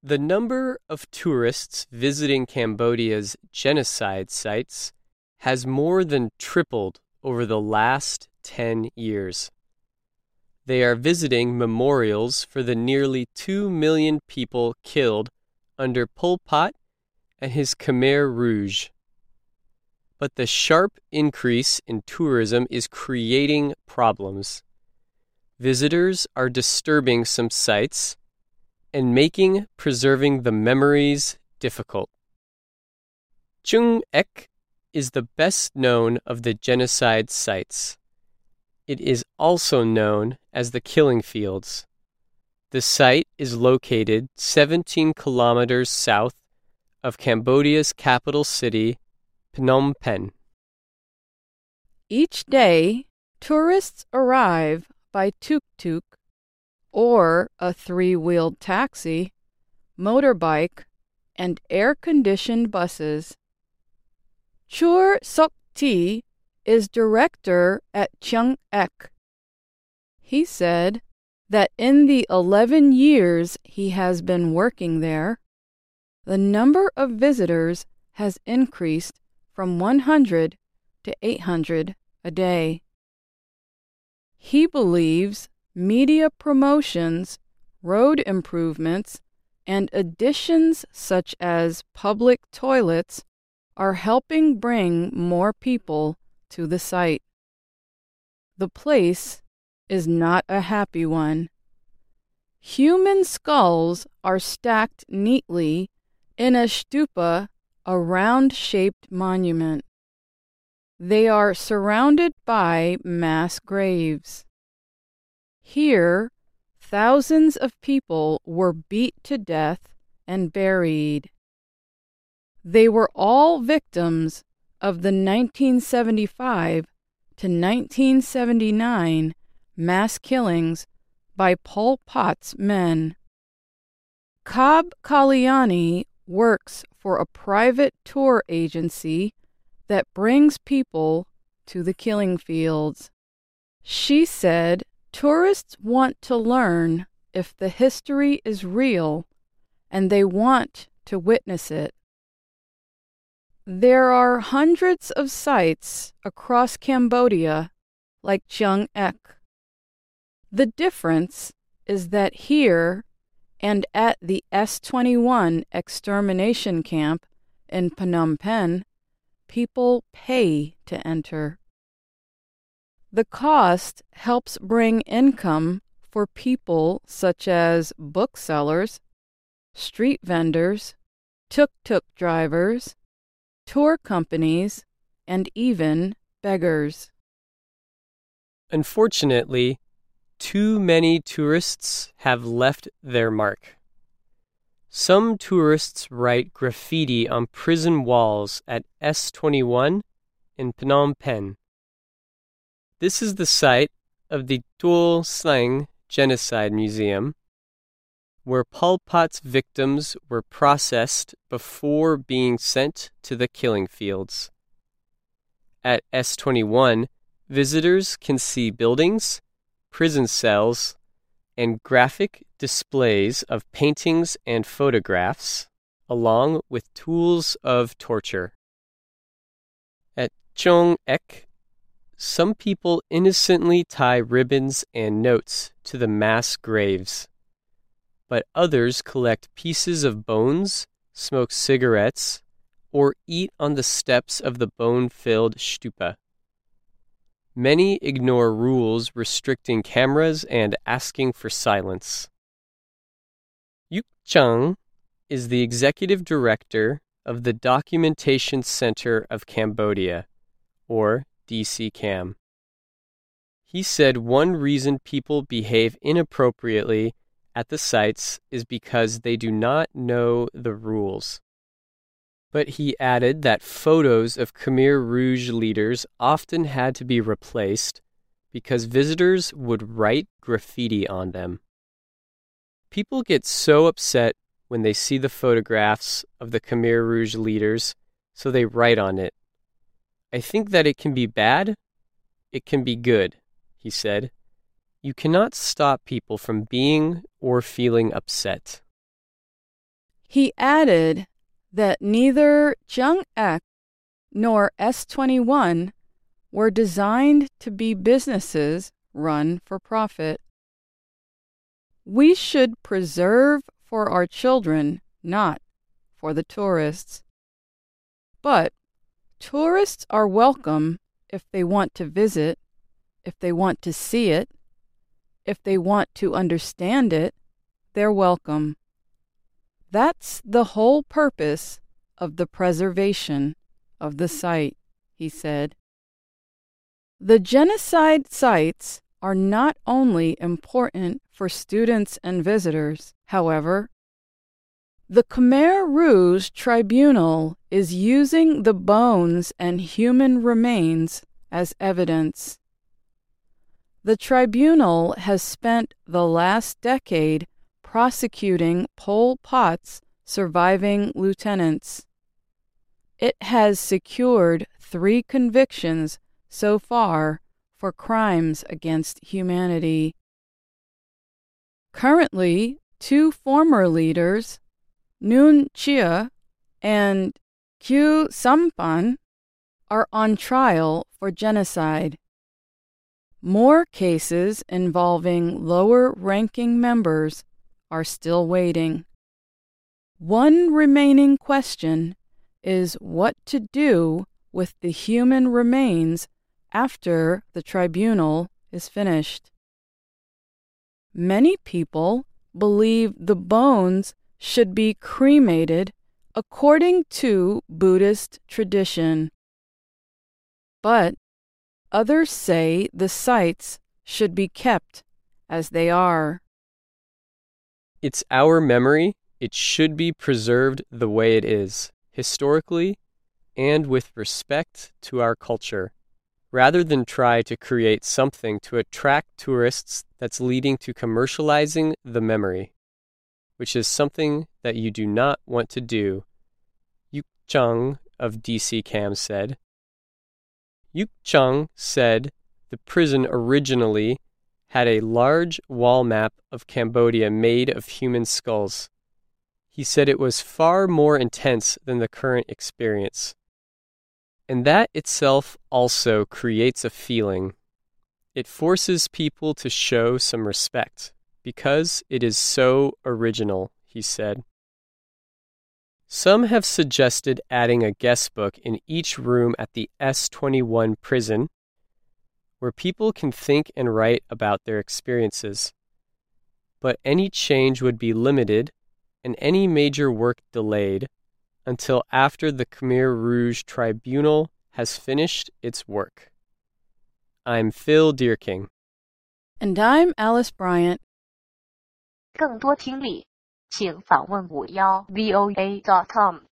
The number of tourists visiting Cambodia's genocide sites has more than tripled over the last 10 years. They are visiting memorials for the nearly 2 million people killed under Pol Pot and his Khmer Rouge. But the sharp increase in tourism is creating problems. Visitors are disturbing some sites and making preserving the memories difficult. Chung Ek is the best known of the genocide sites. It is also known as the Killing Fields. The site is located 17 kilometers south of Cambodia's capital city, Phnom Penh. Each day, tourists arrive by tuk-tuk or a three-wheeled taxi, motorbike, and air-conditioned buses. Chur Sok Thi is director at Chung Ek. He said that in the 11 years he has been working there, the number of visitors has increased from 100 to 800 a day. He believes media promotions, road improvements, and additions such as public toilets are helping bring more people to the site. The place is not a happy one. Human skulls are stacked neatly in a stupa, a round-shaped monument. They are surrounded by mass graves. Here, thousands of people were beat to death and buried. They were all victims of the 1975 to 1979 mass killings by Pol Pot's men. Kab Kalyani works for a private tour agency that brings people to the killing fields. She said tourists want to learn if the history is real and they want to witness it. There are hundreds of sites across Cambodia like Chung Ek. The difference is that here and at the S-21 extermination camp in Phnom Penh, people pay to enter. The cost helps bring income for people such as booksellers, street vendors, tuk-tuk drivers, tour companies, and even beggars. Unfortunately, too many tourists have left their mark. Some tourists write graffiti on prison walls at S-21 in Phnom Penh. This is the site of the Tuol Sleng Genocide Museum, where Pol Pot's victims were processed before being sent to the killing fields. At S-21, visitors can see buildings, prison cells, and graphic displays of paintings and photographs, along with tools of torture. At Chung Ek, some people innocently tie ribbons and notes to the mass graves, but others collect pieces of bones, smoke cigarettes, or eat on the steps of the bone-filled stupa. Many ignore rules restricting cameras and asking for silence. Yuk Chung is the executive director of the Documentation Center of Cambodia, or DCCAM. He said one reason people behave inappropriately at the sites is because they do not know the rules. But he added that photos of Khmer Rouge leaders often had to be replaced because visitors would write graffiti on them. People get so upset when they see the photographs of the Khmer Rouge leaders, so they write on it. I think that it can be bad, it can be good, he said. You cannot stop people from being or feeling upset. He added that neither Jung Ek nor S21 were designed to be businesses run for profit. We should preserve for our children, not for the tourists. But tourists are welcome if they want to visit, if they want to see it, if they want to understand it, they're welcome. That's the whole purpose of the preservation of the site, he said. The genocide sites are not only important for students and visitors, however. The Khmer Rouge Tribunal is using the bones and human remains as evidence. The tribunal has spent the last decade prosecuting Pol Pot's surviving lieutenants. It has secured 3 convictions so far for crimes against humanity. Currently, 2 former leaders, Nuon Chea and Khieu Samphan, are on trial for genocide. More cases involving lower-ranking members are still waiting. One remaining question is what to do with the human remains after the tribunal is finished. Many people believe the bones should be cremated according to Buddhist tradition. But others say the sites should be kept as they are. It's our memory. It should be preserved the way it is, historically, and with respect to our culture, rather than try to create something to attract tourists that's leading to commercializing the memory, which is something that you do not want to do, Yuk Chung of DC Cam said. Yuk Chung said the prison originally had a large wall map of Cambodia made of human skulls. He said it was far more intense than the current experience. And that itself also creates a feeling. It forces people to show some respect because it is so original, he said. Some have suggested adding a guest book in each room at the S21 prison where people can think and write about their experiences. But any change would be limited and any major work delayed until after the Khmer Rouge Tribunal has finished its work. I'm Phil Deerking. And I'm Alice Bryant. 更多听力，请访问51voa.com。